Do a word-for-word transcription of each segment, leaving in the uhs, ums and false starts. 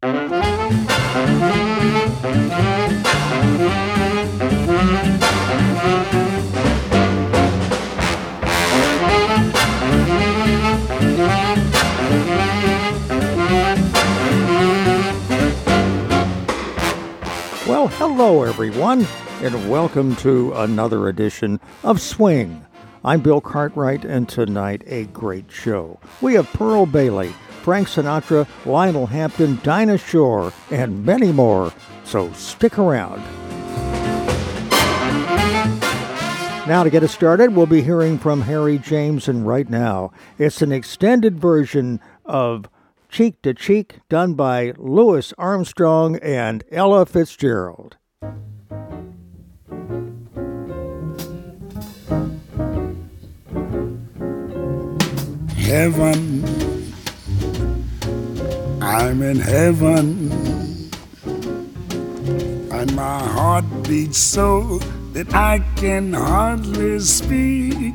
Well, hello everyone, and welcome to another edition of Swing. I'm Bill Cartwright, and tonight a great show. We have Pearl Bailey, Frank Sinatra, Lionel Hampton, Dinah Shore, and many more, so stick around. Now to get us started, we'll be hearing from Harry James, and right now it's an extended version of Cheek to Cheek, done by Louis Armstrong and Ella Fitzgerald. Heaven, I'm in heaven, and my heart beats so that I can hardly speak,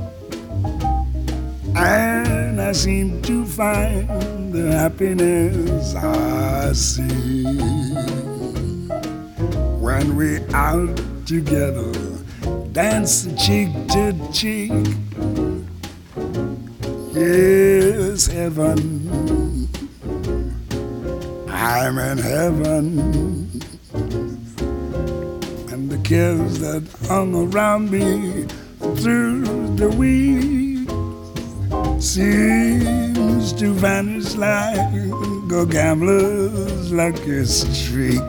and I seem to find the happiness I see when we're out together, dancing cheek to cheek. Yes, heaven, I'm in heaven, and the cares that hung around me through the week seems to vanish like a gambler's lucky streak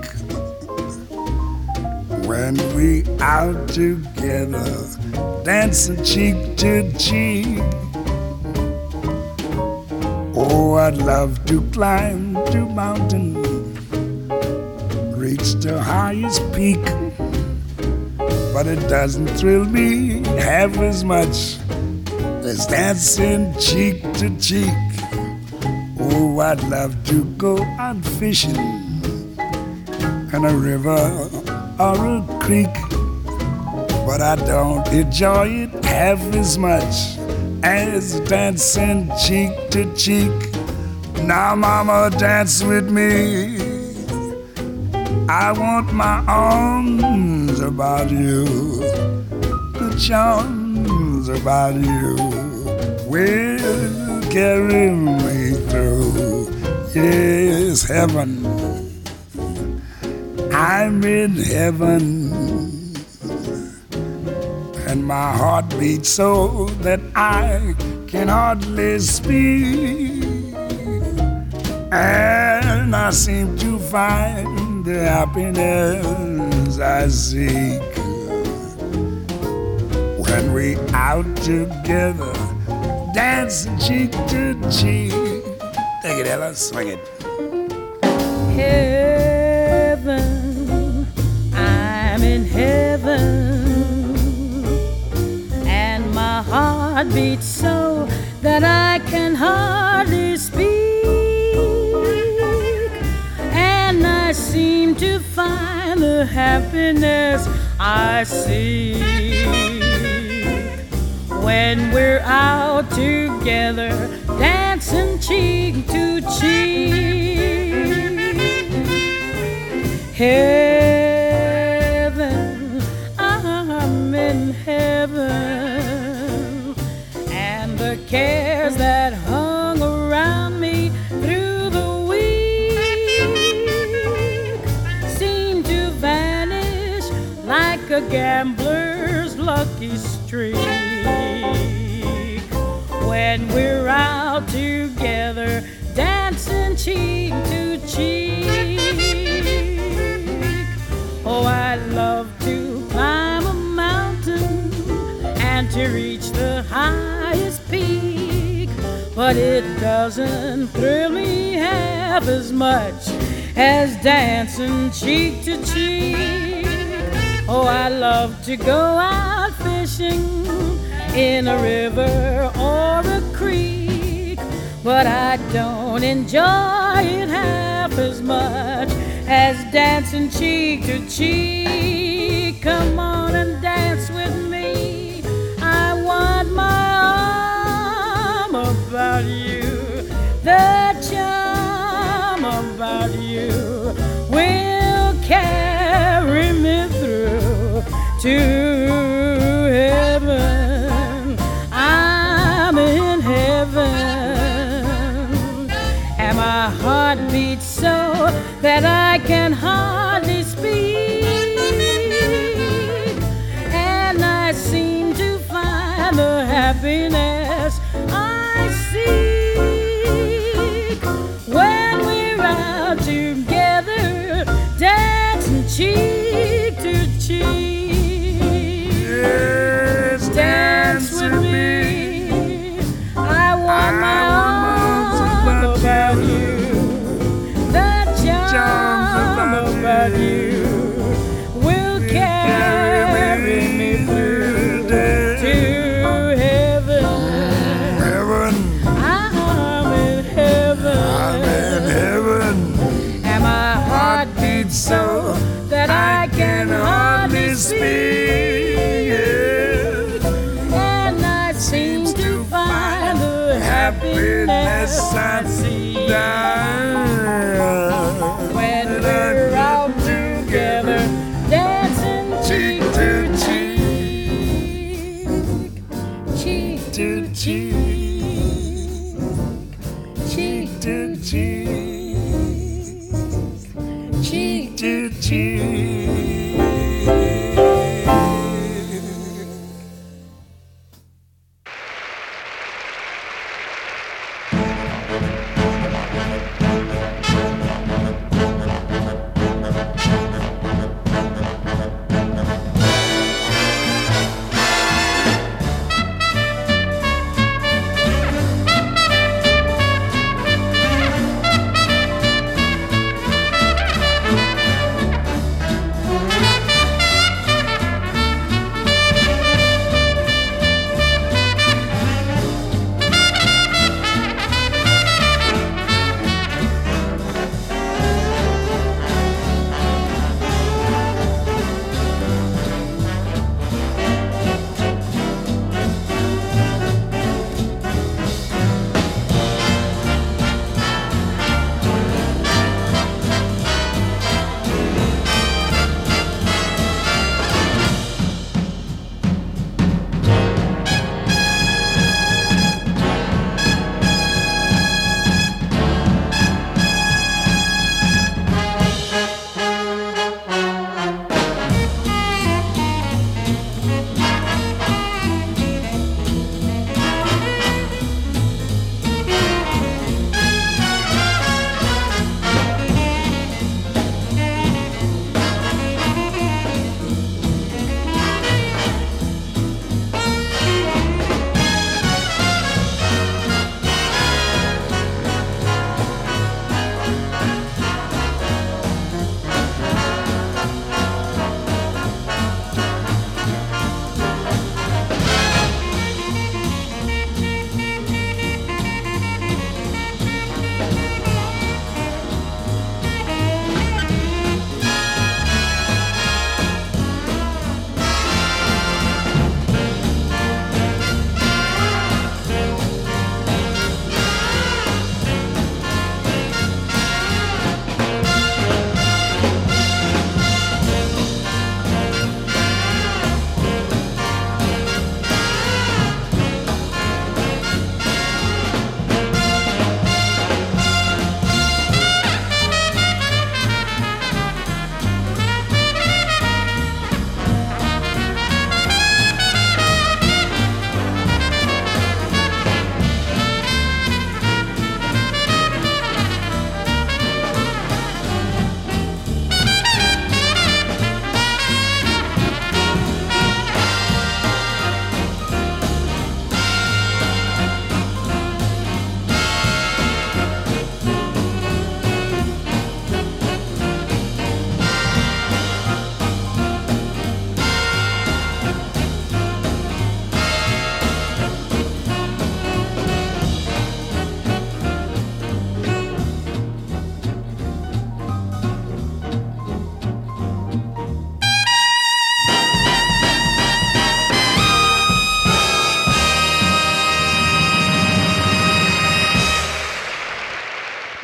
when we out together, dancing cheek to cheek. Oh, I'd love to climb to mountain, reach the highest peak, but it doesn't thrill me half as much as dancing cheek to cheek. Oh, I'd love to go out fishing in a river or a creek, but I don't enjoy it half as much as dancing cheek to cheek. Now, mama, dance with me. I want my arms about you, the charms about you will carry me through. Yes, heaven, I'm in heaven, and my heart beats so that I can hardly speak, and I seem to find the happiness I seek when we out together, dancing cheek to cheek. Take it, Ella, swing it. Heaven, I'm in heaven, my heart beats so that I can hardly speak, and I seem to find the happiness I seek when we're out together, dancing cheek to cheek. Heaven, I'm in heaven, the cares that hung around me through the week seem to vanish like a gambler's lucky streak when we're out together, dancing cheek to cheek. Oh, I'd love to climb a mountain and to reach the highest peak, but it doesn't thrill me half as much as dancing cheek to cheek. Oh, I love to go out fishing in a river or a creek, but I don't enjoy it half as much as dancing cheek to cheek. Come on and dance with me, I want my arm about you, the charm about about you will carry me through to heaven. I'm in heaven, and my heart beats so that I can hardly speak, and I seem to find the happiness I seek when we're out together, dancing cheek to cheek. Yes, Dance with me. I want my arms about you. The charm about you will carry me through to heaven. Heaven, I'm in heaven, I'm in heaven. and my heart beats so that I can hardly speak, and I seem to find the happiness I see when we're out together, dancing cheek to cheek, cheek to cheek, cheek to cheek, cheek to cheek.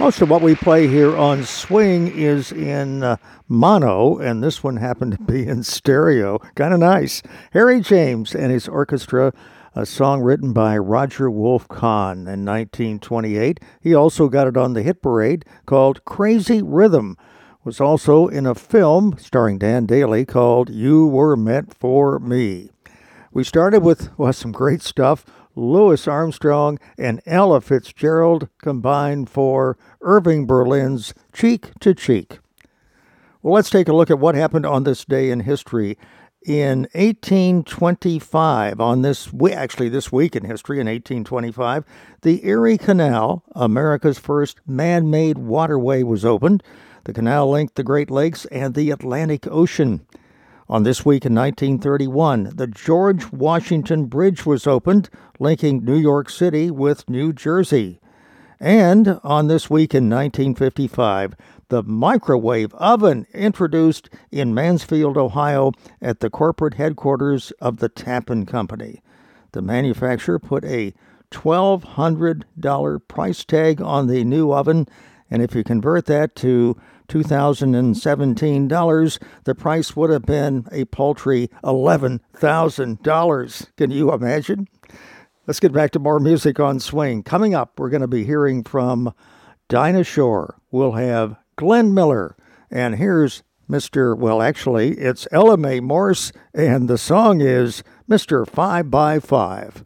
Most of what we play here on Swing is in uh, mono, and this one happened to be in stereo. Kind of nice. Harry James and his orchestra, a song written by Roger Wolf Kahn in nineteen twenty-eight. He also got it on the hit parade called Crazy Rhythm. Was also in a film starring Dan Daly called You Were Meant for Me. We started with well, some great stuff. Louis Armstrong and Ella Fitzgerald combined for Irving Berlin's Cheek to Cheek. Well, let's take a look at what happened on this day in history. In eighteen twenty-five, on this actually this week in history, in eighteen twenty-five, the Erie Canal, America's first man-made waterway, was opened. The canal linked the Great Lakes and the Atlantic Ocean. On this week in nineteen thirty-one, the George Washington Bridge was opened, linking New York City with New Jersey. And on this week in nineteen fifty-five, the microwave oven introduced in Mansfield, Ohio, at the corporate headquarters of the Tappan Company. The manufacturer put a twelve hundred dollars price tag on the new oven, and if you convert that to two thousand seventeen dollars, the price would have been a paltry eleven thousand dollars. Can you imagine? Let's get back to more music on Swing. Coming up, we're going to be hearing from Dinah Shore. We'll have Glenn Miller. And here's Mister Well, actually, it's Ella Mae Morse, and the song is Mister Five by Five.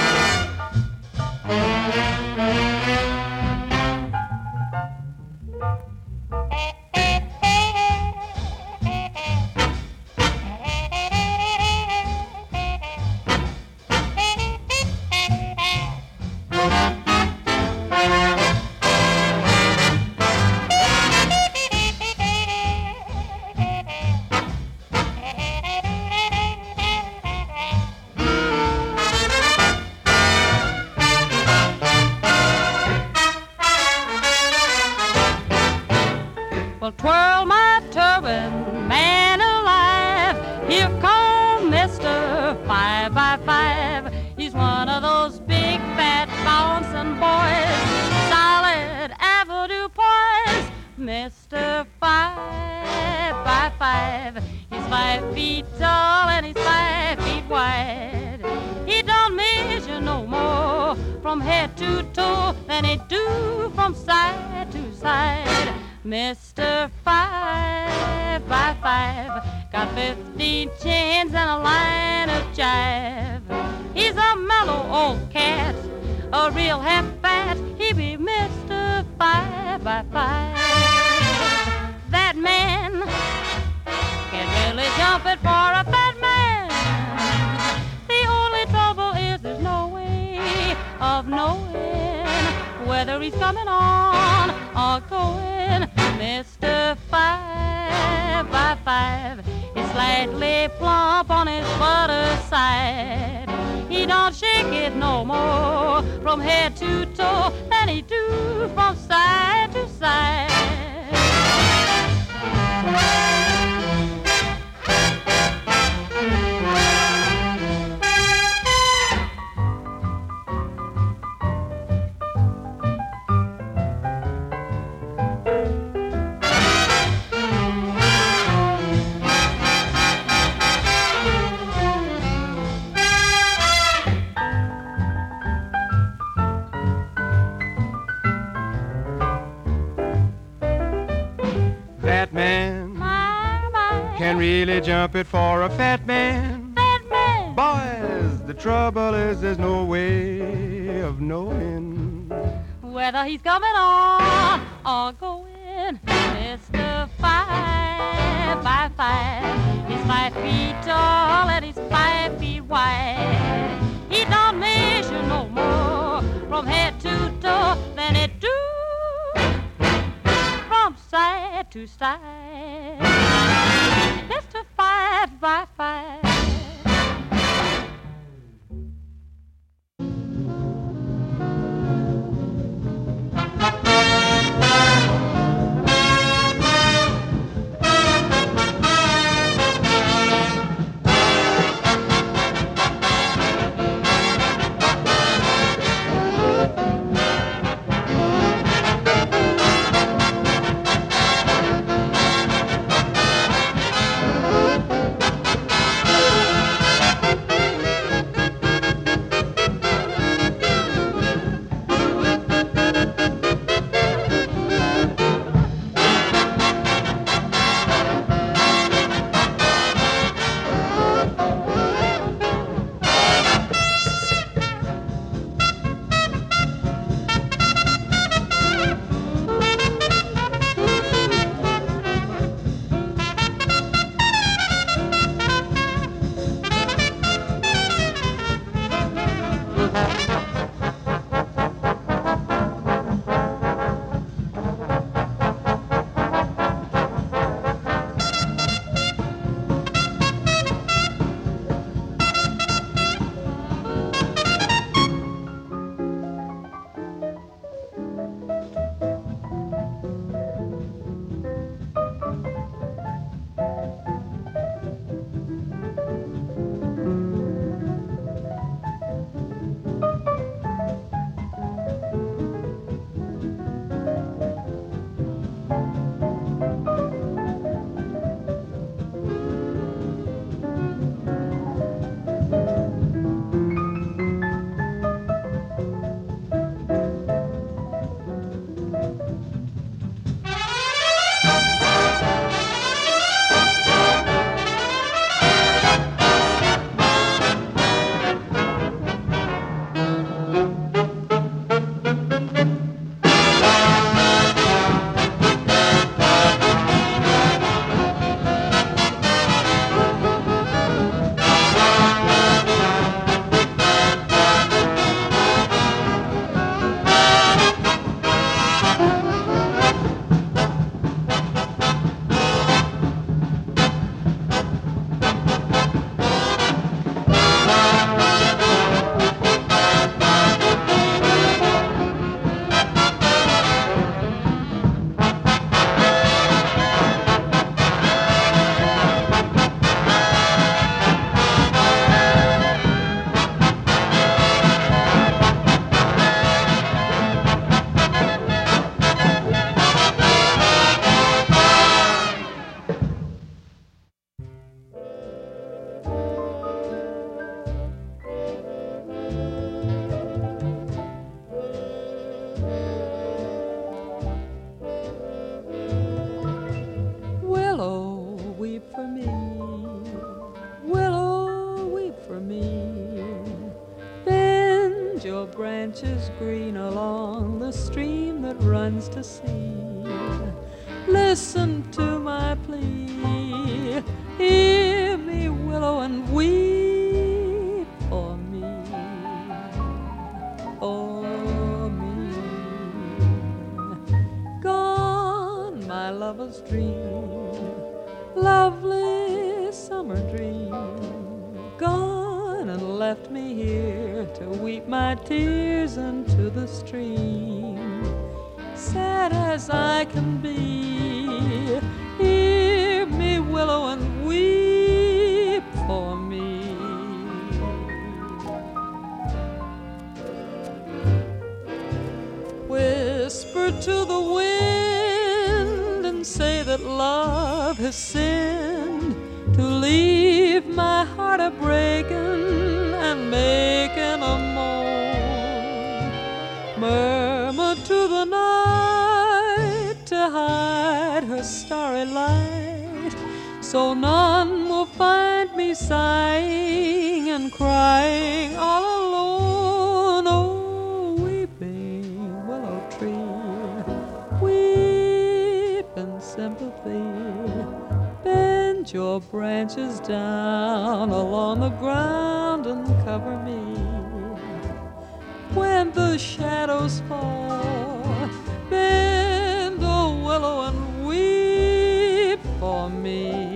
Mister Five by Five, he's five feet tall and he's five feet wide. He don't measure no more from head to toe than he do from side to side. Mister Five by Five got fifteen chins and a line of jive. He's a mellow old cat, a real half-fat. He be Mister Five by Five. That man can really jump it for a fat man. The only trouble is there's no way of knowing whether he's coming on or going. Mister Five by Five is slightly plump on his butter side. He don't shake it no more from head to toe than he do from side to side. Can really jump it for a fat man. Fat man. Boys, the trouble is there's no way of knowing whether he's coming on or going. Mister Five by Five, he's five feet tall and he's five feet wide. He don't measure no more from head to toe than it do from side to side. Mister Five by Five. is green along the stream that runs to sea. Listen to my plea, hear me, willow, and weep for me, for me. Gone, my lover's dream, lovely summer dream, gone and left me here to weep my tears into the stream. Sad as I can be, hear me, willow, and weep for me. Whisper to the wind and say that love has sinned to leave my heart a-breaking and making a moan. Murmur to the night to hide her starry light, so none will find me sighing and crying all alone. Oh, weeping willow tree, weep in sympathy, bend your branches down along the ground and cover me. When the shadows fall, bend, oh willow, and weep for me.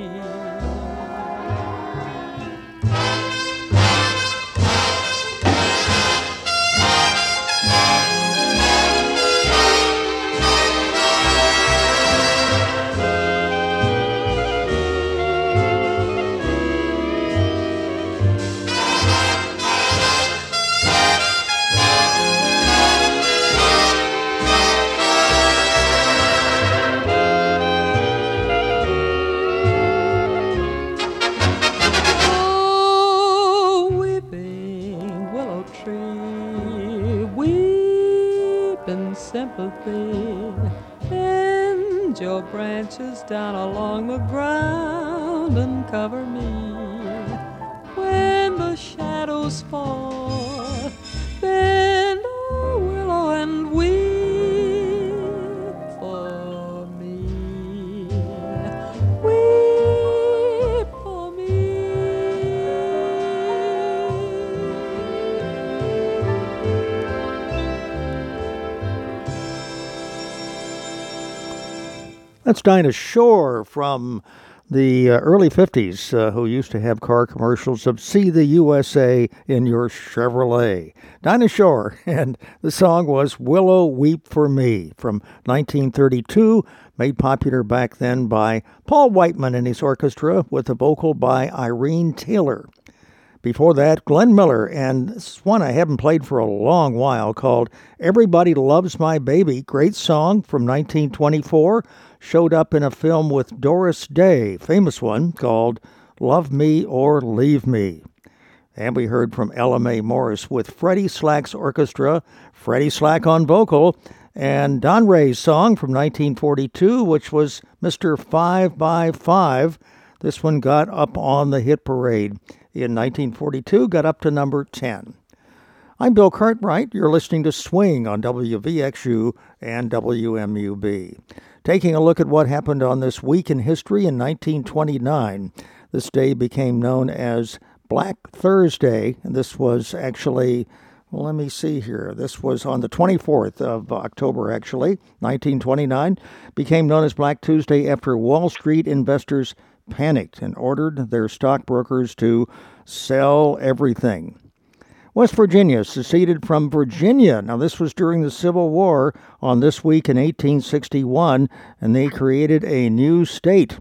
Sympathy, bend your branches down along the ground and cover me. When the shadows fall, bend, oh willow, and weep for me. Weep for me. That's Dinah Shore from the uh, early fifties, uh, who used to have car commercials of "See the U S A in your Chevrolet." Dinah Shore, and the song was "Willow, Weep for Me" from nineteen thirty-two, made popular back then by Paul Whiteman and his orchestra with a vocal by Irene Taylor. Before that, Glenn Miller, and this is one I haven't played for a long while, called "Everybody Loves My Baby." Great song from nineteen twenty-four. Showed up in a film with Doris Day, famous one, called "Love Me or Leave Me." And we heard from Ella Mae Morris with Freddie Slack's orchestra, Freddie Slack on vocal, and Don Ray's song from nineteen forty-two, which was Mister Five by Five. This one got up on the hit parade in nineteen forty-two, got up to number ten. I'm Bill Cartwright. You're listening to Swing on W V X U and W M U B. Taking a look at what happened on this week in history in nineteen twenty-nine. This day became known as Black Thursday, and this was actually, well, let me see here. This was on the twenty-fourth of October, actually, nineteen twenty-nine. Became known as Black Tuesday after Wall Street investors panicked and ordered their stockbrokers to sell everything. West Virginia seceded from Virginia. Now, this was during the Civil War on this week in eighteen sixty-one, and they created a new state.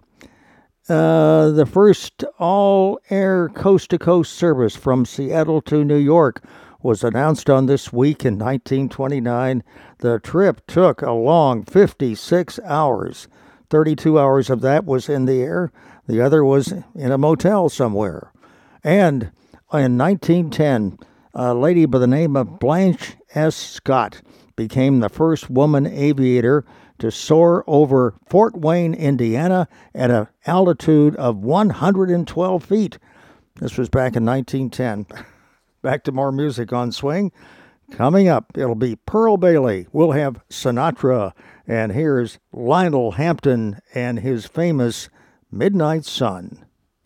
Uh, the first all-air coast-to-coast service from Seattle to New York was announced on this week in nineteen twenty-nine. The trip took a long fifty-six hours. thirty-two hours of that was in the air. The other was in a motel somewhere. And in nineteen ten, a lady by the name of Blanche S. Scott became the first woman aviator to soar over Fort Wayne, Indiana at an altitude of one hundred twelve feet. This was back in nineteen ten. Back to more music on Swing. Coming up, it'll be Pearl Bailey. We'll have Sinatra. And here's Lionel Hampton and his famous Midnight Sun.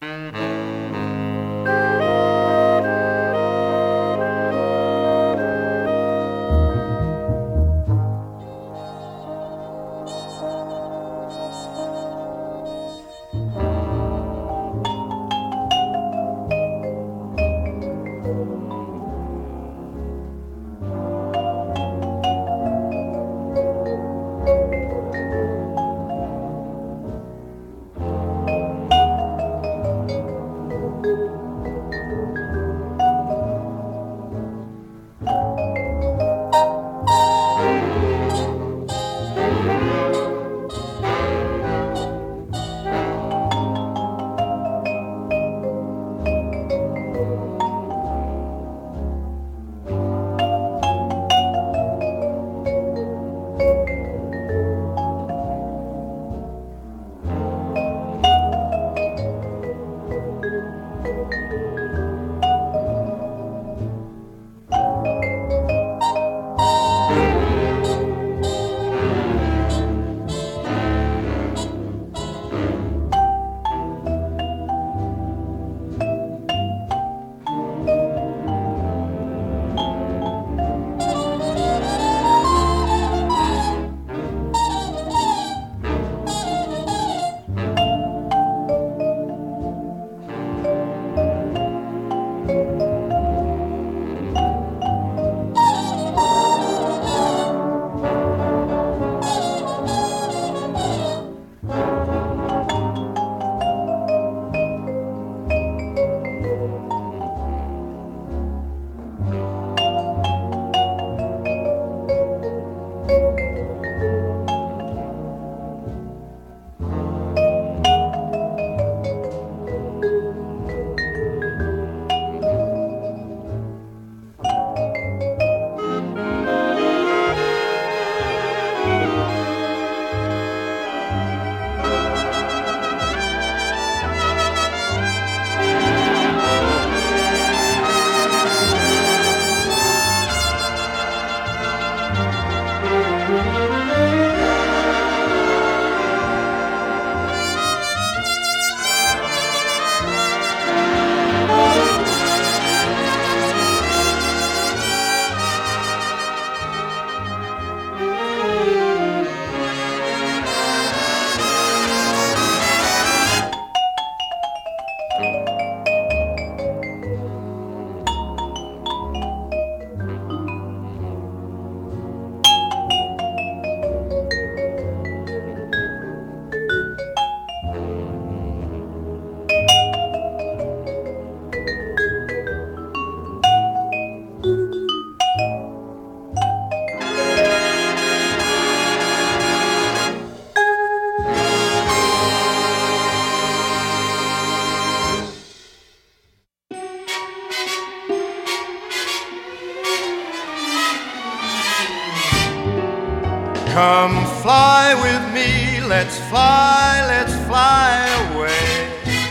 Come fly with me, let's fly, let's fly away.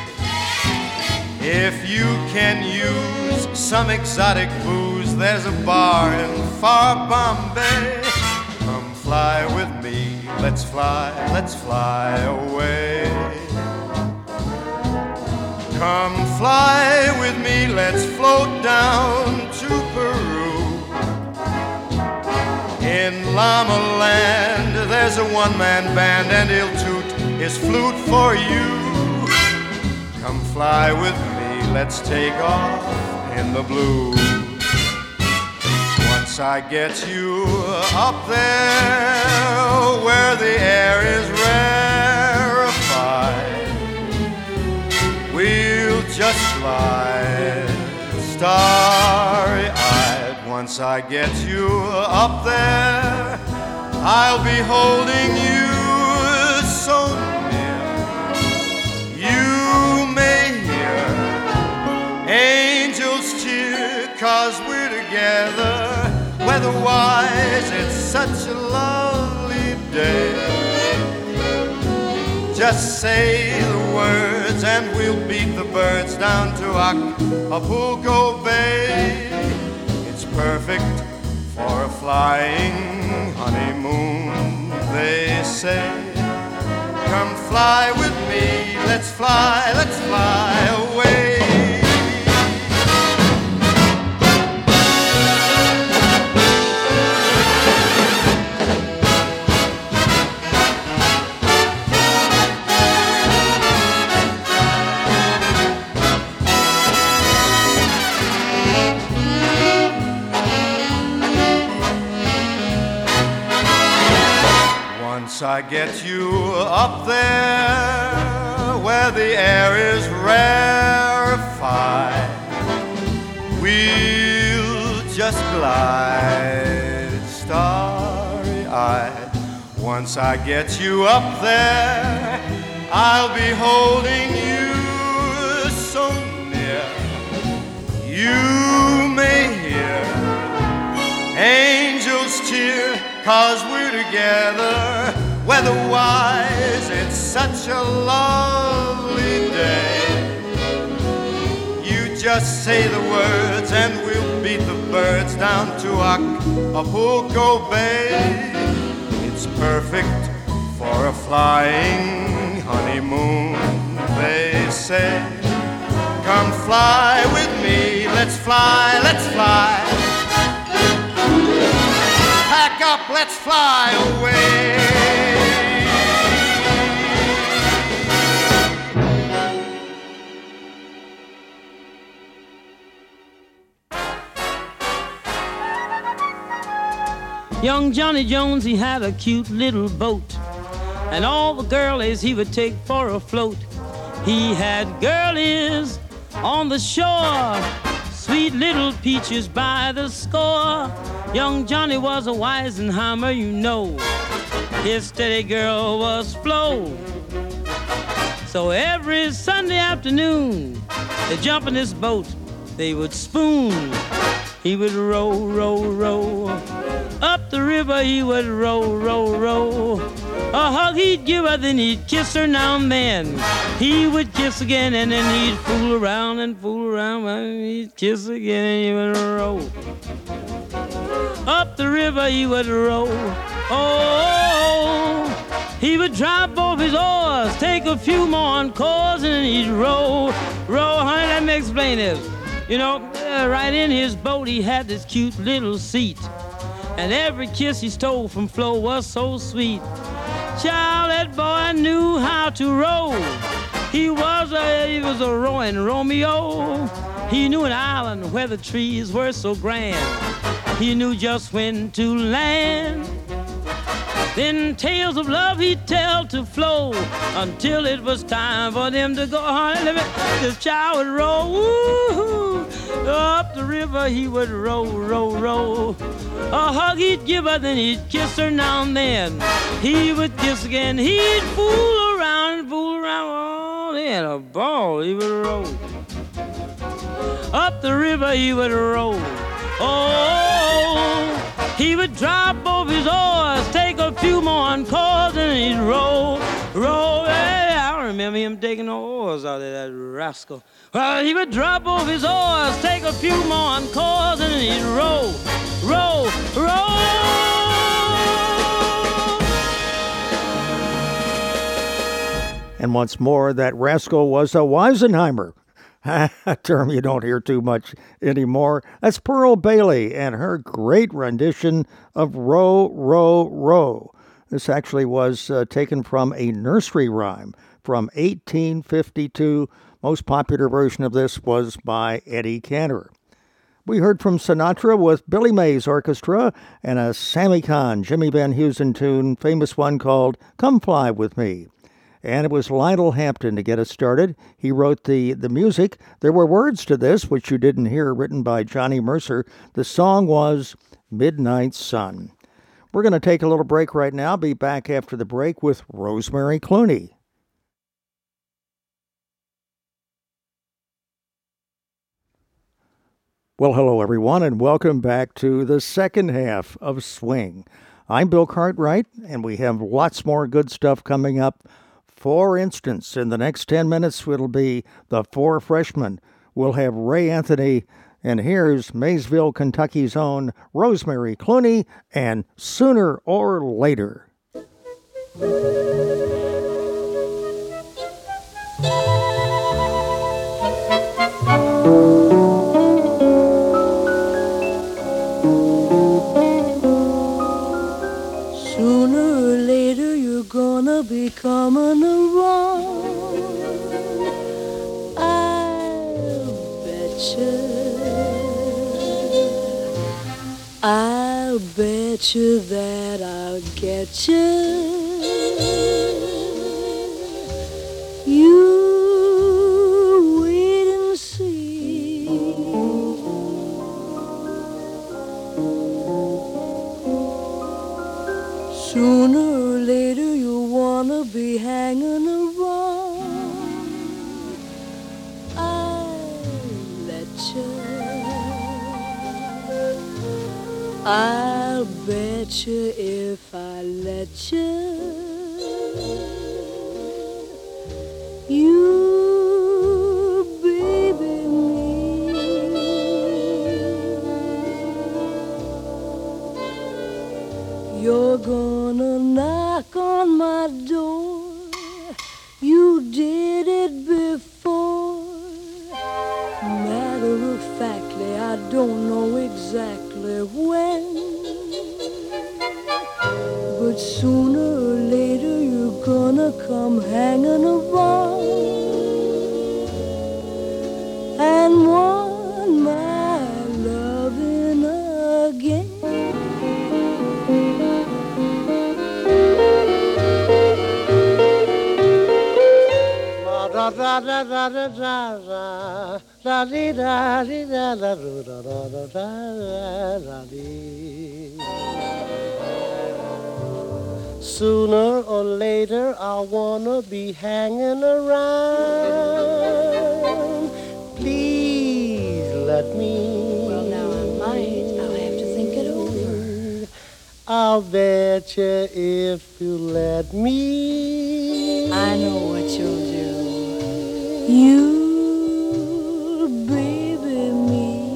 If you can use some exotic booze, there's a bar in far Bombay. Come fly with me, let's fly, let's fly away. Come fly with me, let's float down to Peru. In Llama Land, there's a one-man band, and he'll toot his flute for you. Come fly with me, let's take off in the blue. Once I get you up there, where the air is rarefied, we'll just glide starry-eyed. Once I get you up there, I'll be holding you so near. You may hear angels cheer, 'cause we're together. Weather-wise, it's such a lovely day. Just say the words and we'll beat the birds down to Acapulco Bay. Perfect for a flying honeymoon, they say. Come fly with me, let's fly, let's fly away. Once I get you up there where the air is rarefied, we'll just glide starry-eyed. Once I get you up there, I'll be holding you so near. You may hear angels cheer, 'cause we're together, weather-wise, it's such a lovely day. You just say the words and we'll beat the birds down to Acapulco Bay. It's perfect for a flying honeymoon, they say. Come fly with me, let's fly, let's fly. Pack up, let's fly away. Young Johnny Jones, he had a cute little boat, and all the girlies he would take for a float. He had girlies on the shore, sweet little peaches by the score. Young Johnny was a Weisenheimer, you know. His steady girl was Flo. So every Sunday afternoon, they'd jump in this boat, they would spoon. He would row, row, row. Up the river he would row, row, row. A hug he'd give her, then he'd kiss her now and then. He would kiss again, and then he'd fool around and fool around, and he'd kiss again, and he would row. Up the river he would row. Oh, he would drop both his oars, take a few more encores, and then he'd row, row. Honey, let me explain this. You know, uh, right in his boat he had this cute little seat, and every kiss he stole from Flo was so sweet. Child, that boy knew how to row. He was a, he was a rowing Romeo. He knew an island where the trees were so grand. He knew just when to land. Then tales of love he'd tell to Flo until it was time for them to go. Honey, let me, this child would row. Woo-hoo. Up the river he would row, row, row. A hug he'd give her, then he'd kiss her now and then. He would kiss again, he'd fool around and fool around. Oh, they had a ball, he would row. Up the river he would row. Oh, he would drop both his oars, take a few more encores, and he'd row, row. Hey, I remember him taking the oars out of that rascal. Well, he would drop both his oars, take a few more encores, and he'd row, row, row. And once more, that rascal was a Weisenheimer. A term you don't hear too much anymore. That's Pearl Bailey and her great rendition of Row, Row, Row. This actually was uh, taken from a nursery rhyme from eighteen fifty-two. Most popular version of this was by Eddie Cantor. We heard from Sinatra with Billy Mays Orchestra and a Sammy Kahn, Jimmy Van Heusen tune, famous one called Come Fly With Me. And it was Lionel Hampton to get us started. He wrote the, the music. There were words to this, which you didn't hear, written by Johnny Mercer. The song was Midnight Sun. We're going to take a little break right now. Be back after the break with Rosemary Clooney. Well, hello, everyone, and welcome back to the second half of Swing. I'm Bill Cartwright, and we have lots more good stuff coming up. For instance, in the next ten minutes, it'll be the Four Freshmen. We'll have Ray Anthony And here's Maysville, Kentucky's own Rosemary Clooney and Sooner or Later. Sooner or later you're gonna be coming around. I'll betcha. I'll bet you that I'll get you. You wait and see. Sooner or later you'll wanna be hanging around. I'll let you. I'll bet you if I let you. You baby me. You're gonna knock on my door. You did it before. Matter of factly, I don't know exactly when. But sooner or later you're gonna come hanging around and want my loving again. Da da da da da da da dee da dee da da da da da da da dee. Sooner or later I wanna be hanging around. Please let me. Well, now I might. I'll have to think it over. I'll bet you if you let me. I know what you'll do. You baby me.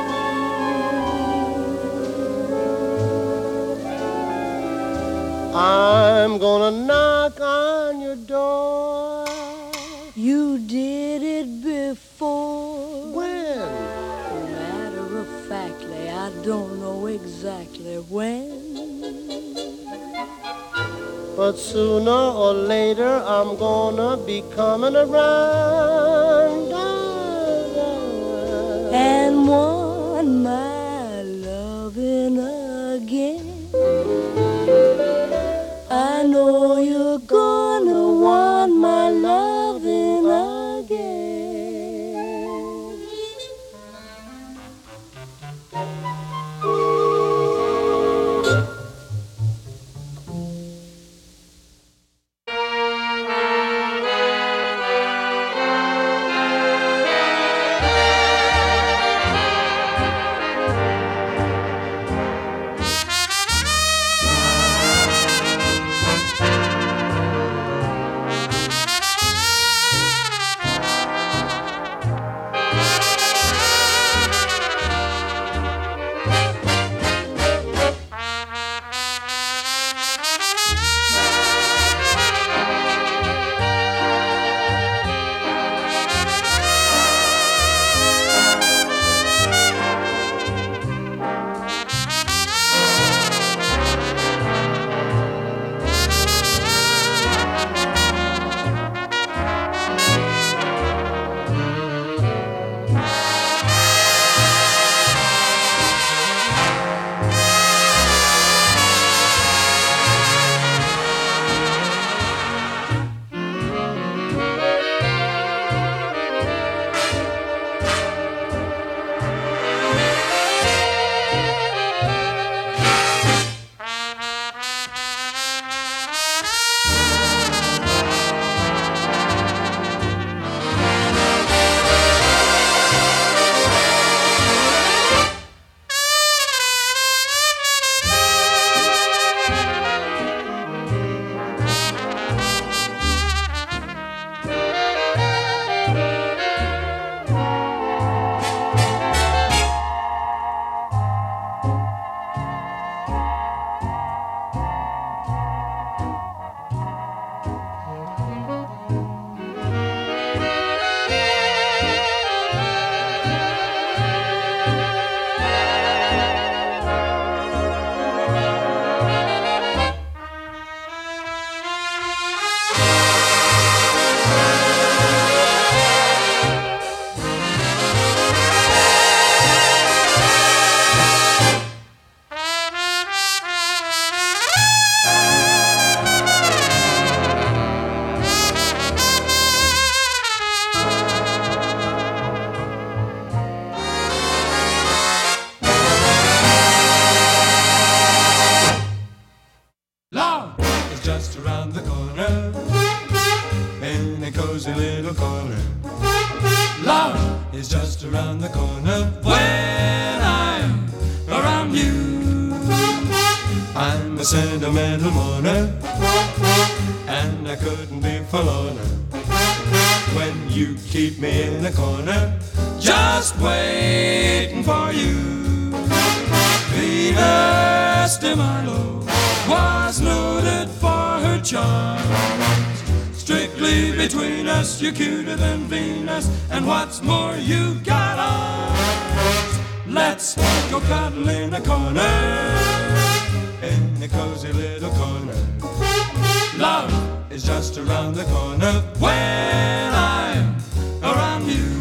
I'm gonna knock on your door. You did it before. When? Matter of factly, I don't know exactly when. But sooner or later I'm gonna be coming around and want my loving again. I know you're gonna want my loving again. cozy little corner. Love is just around the corner when I'm around you. I'm a sentimental mourner, and I couldn't be forlorner when you keep me in a corner, just waiting for you. Venus de Milo was noted for her charms. Strictly between us, you're cuter than Venus, and what's more, you got arms. Let's go cuddle in a corner, in a cozy little corner. Love is just around the corner when I'm around you.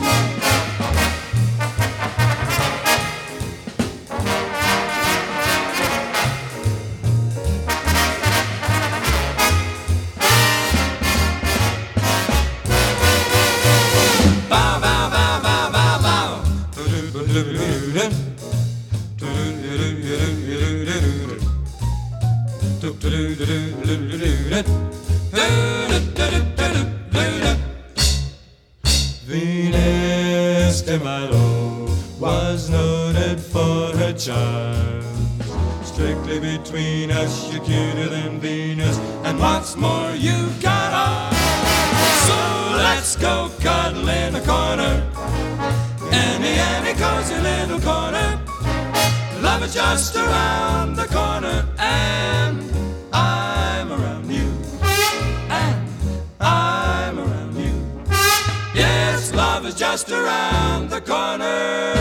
Venus de Milo was noted for her charms. Strictly between us, you're cuter than Venus, and what's more, you got arms. So let's go cuddle in a corner, any, any cozy little corner. Love is just around the corner, and I'm around you, and I'm around you. Yes, love is just around the corner.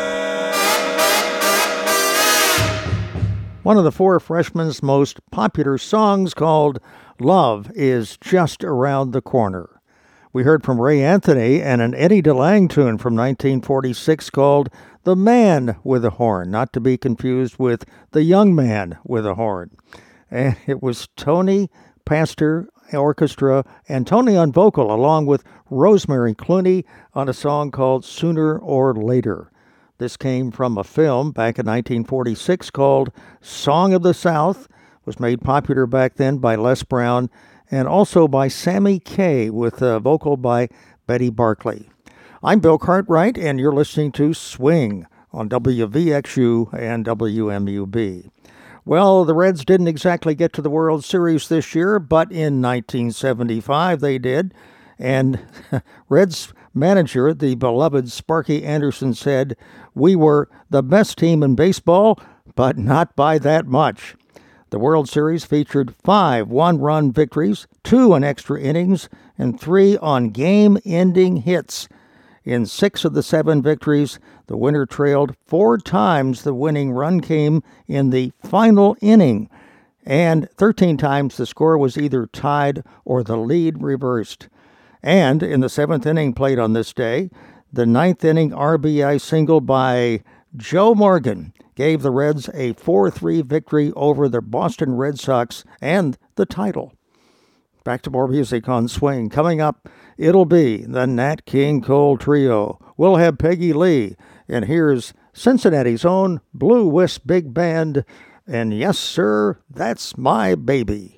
One of the Four Freshmen's most popular songs, called Love is Just Around the Corner. We heard from Ray Anthony and an Eddie DeLange tune from nineteen forty-six called The Man with a Horn, not to be confused with The Young Man with a Horn. And it was Tony Pastor Orchestra and Tony on vocal, along with Rosemary Clooney, on a song called Sooner or Later. This came from a film back in nineteen forty-six called Song of the South. It was made popular back then by Les Brown and also by Sammy Kaye, with a vocal by Betty Barclay. I'm Bill Cartwright, and you're listening to Swing on W V X U and W M U B. Well, the Reds didn't exactly get to the World Series this year, but in nineteen seventy-five they did. And Reds manager, the beloved Sparky Anderson, said, "We were the best team in baseball, but not by that much." The World Series featured five one-run victories, two in extra innings, and three on game-ending hits. In six of the seven victories, the winner trailed four times the winning run came in the final inning, and thirteen times the score was either tied or the lead reversed. And in the seventh inning played on this day, the ninth inning R B I single by Joe Morgan gave the Reds a four three victory over the Boston Red Sox and the title. Back to more music on Swing. Coming up, it'll be the Nat King Cole Trio. We'll have Peggy Lee, and here's Cincinnati's own Blue Wisp Big Band, and yes, sir, that's my baby.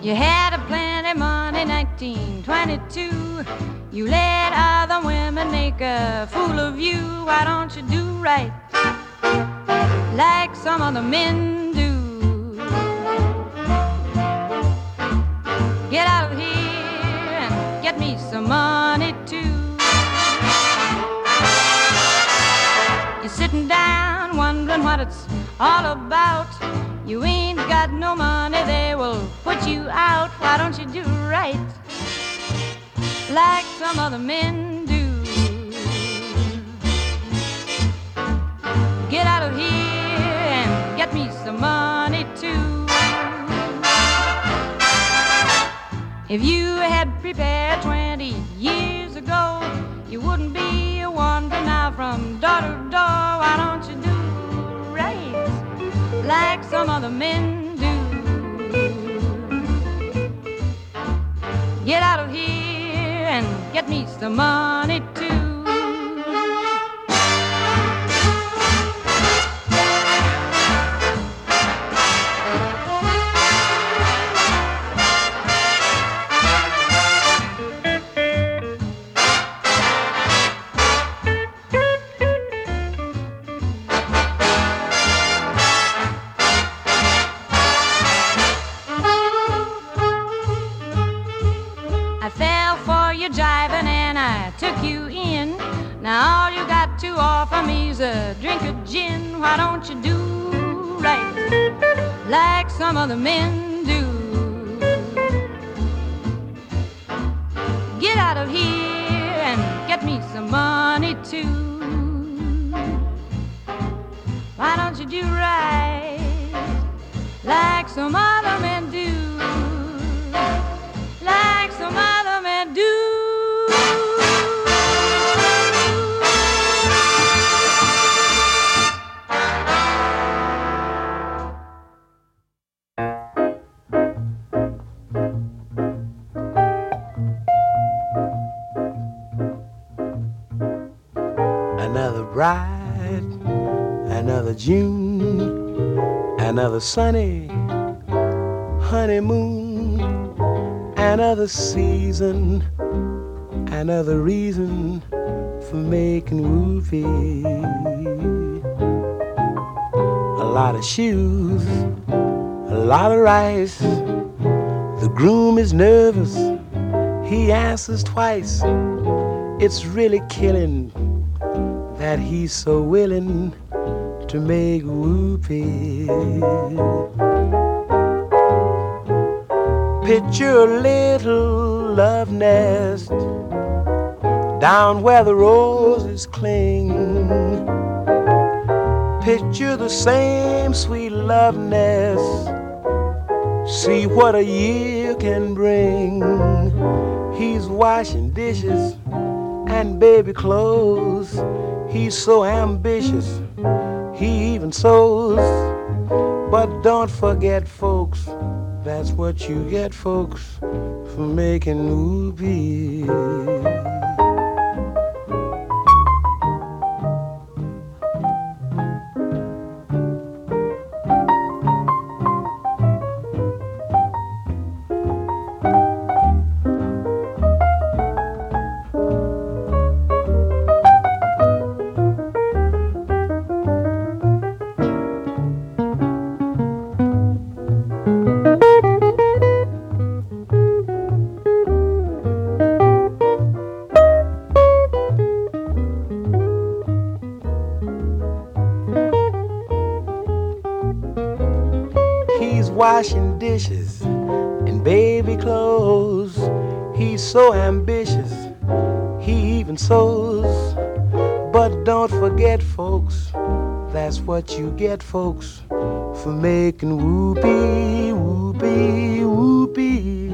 You had a plenty money, nineteen twenty-two. You let other women make a fool of you. Why don't you do right like some other men do? Get out of here and get me some money too. You're sitting down wondering what it's all about. You ain't got no money, they will put you out. Why don't you do right like some other men do? Get out of here and get me some money too. If you had prepared twenty years ago, you wouldn't be wandering now from door to door. Why don't you do right like some other men do? Get out of here and get me some money too. Now all you got to offer me's a drink of gin. Why don't you do right like some other men do? Get out of here and get me some money too. Why don't you do right like some other men do? Like some other men do. Another bright, another June, another sunny honeymoon, another season, another reason for making whoopee. A lot of shoes, a lot of rice. The groom is nervous, he answers twice. It's really killing that he's so willing to make whoopee. Picture a little love nest down where the roses cling. Picture the same sweet love nest. See what a year can bring. He's washing dishes and baby clothes. He's so ambitious, he even sews. But don't forget, folks, that's what you get, folks, for making whoopee. Washing dishes and baby clothes. He's so ambitious, he even sews. But don't forget, folks, that's what you get, folks, for making whoopee, whoopee, whoopee.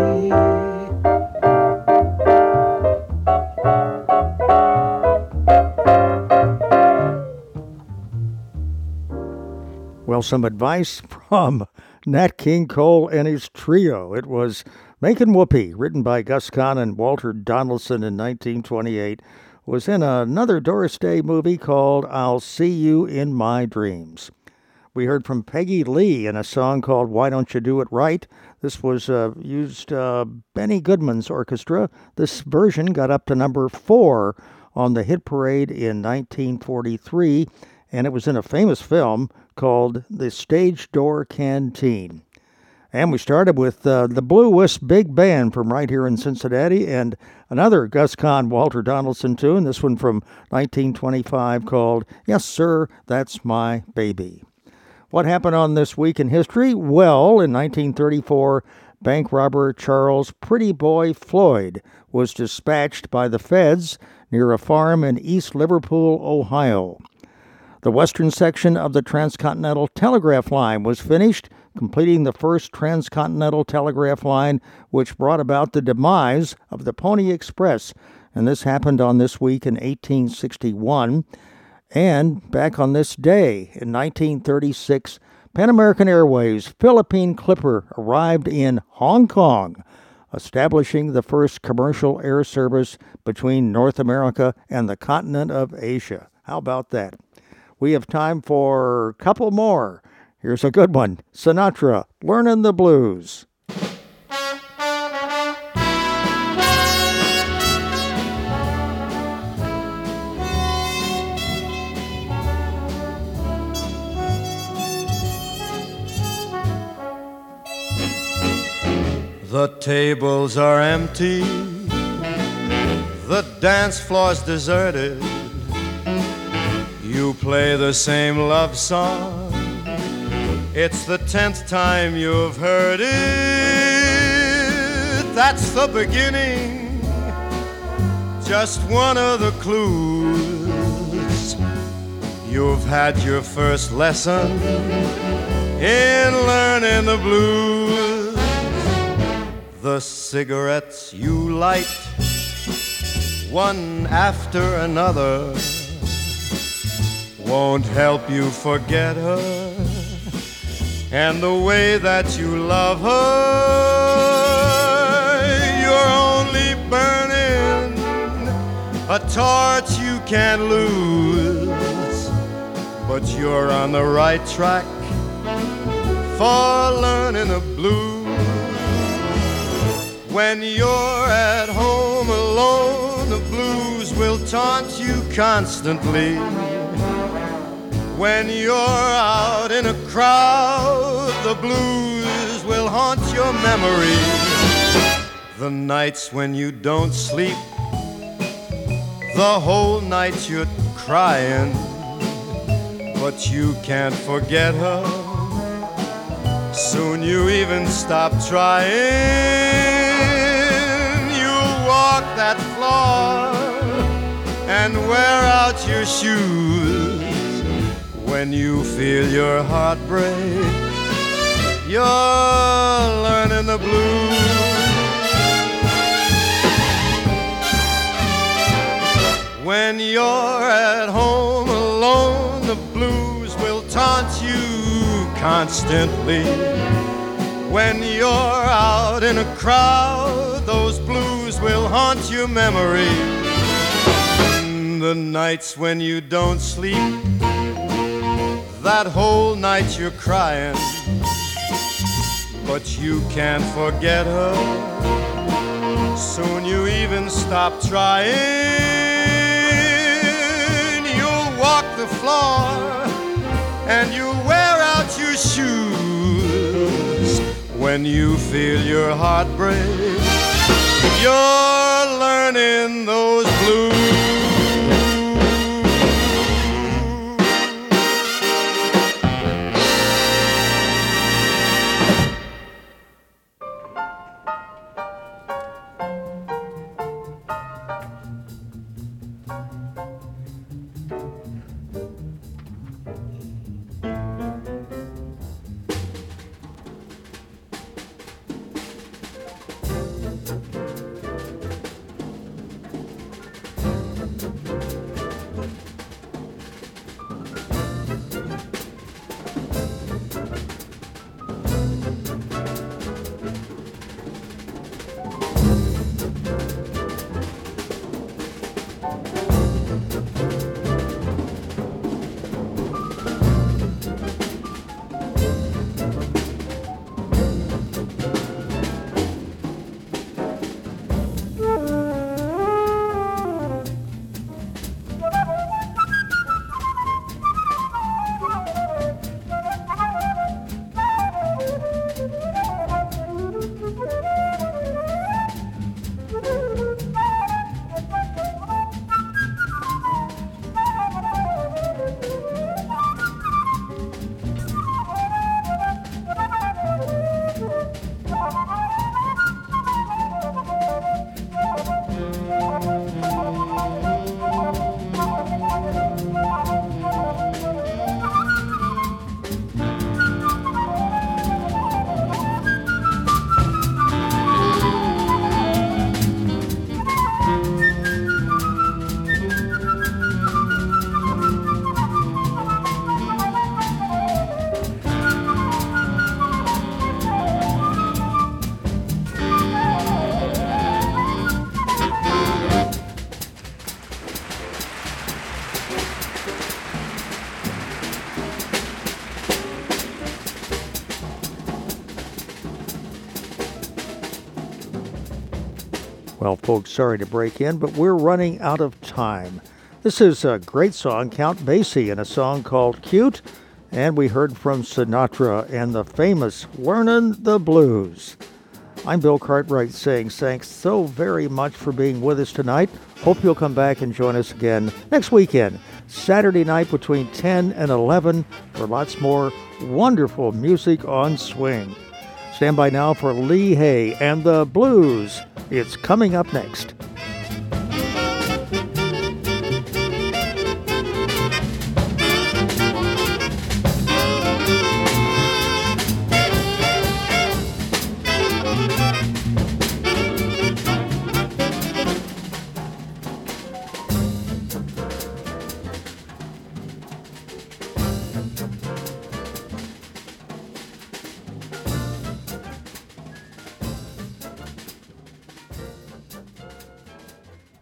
Well, some advice from Nat King Cole and his trio. It was Makin' Whoopee, written by Gus Kahn and Walter Donaldson in nineteen twenty-eight, was in another Doris Day movie called I'll See You in My Dreams. We heard from Peggy Lee in a song called Why Don't You Do It Right? This was uh, used uh, Benny Goodman's orchestra. This version got up to number four on the hit parade in nineteen forty-three, and it was in a famous film called The Stage Door Canteen. And we started with uh, the Blue Wisp Big Band from right here in Cincinnati, and another Gus Kahn, Walter Donaldson tune, this one from nineteen twenty-five called Yes Sir, That's My Baby. What happened on This Week in History? Well, in nineteen thirty-four, bank robber Charles Pretty Boy Floyd was dispatched by the feds near a farm in East Liverpool, Ohio. The western section of the Transcontinental Telegraph Line was finished, completing the first transcontinental telegraph line, which brought about the demise of the Pony Express. And this happened on this week in eighteen sixty-one. And back on this day in nineteen thirty-six, Pan American Airways Philippine Clipper arrived in Hong Kong, establishing the first commercial air service between North America and the continent of Asia. How about that? We have time for a couple more. Here's a good one. Sinatra, Learnin' the Blues. The tables are empty, the dance floor's deserted. You play the same love song, it's the tenth time you've heard it. That's the beginning, just one of the clues. You've had your first lesson in learning the blues. The cigarettes you light, one after another, won't help you forget her and the way that you love her. You're only burning a torch you can't lose, but you're on the right track for learning the blues. When you're at home alone, the blues will taunt you constantly. When you're out in a crowd, the blues will haunt your memory. The nights when you don't sleep, the whole night you're crying, but you can't forget her. Soon you even stop trying. Walk that floor and wear out your shoes. When you feel your heart break, you're learning the blues. When you're at home alone, the blues will taunt you constantly. When you're out in a crowd, those blues will haunt your memory. The nights when you don't sleep, that whole night you're crying, but you can't forget her. Soon you even stop trying. You'll walk the floor and you'll wear out your shoes. When you feel your heart break, you're learning those blues. Well, folks, sorry to break in, but we're running out of time. This is a great song, Count Basie, and a song called Cute. And we heard from Sinatra and the famous Learnin' the Blues. I'm Bill Cartwright saying thanks so very much for being with us tonight. Hope you'll come back and join us again next weekend, Saturday night between ten and eleven, for lots more wonderful music on swing. Stand by now for Lee Hay and the Blues. It's coming up next.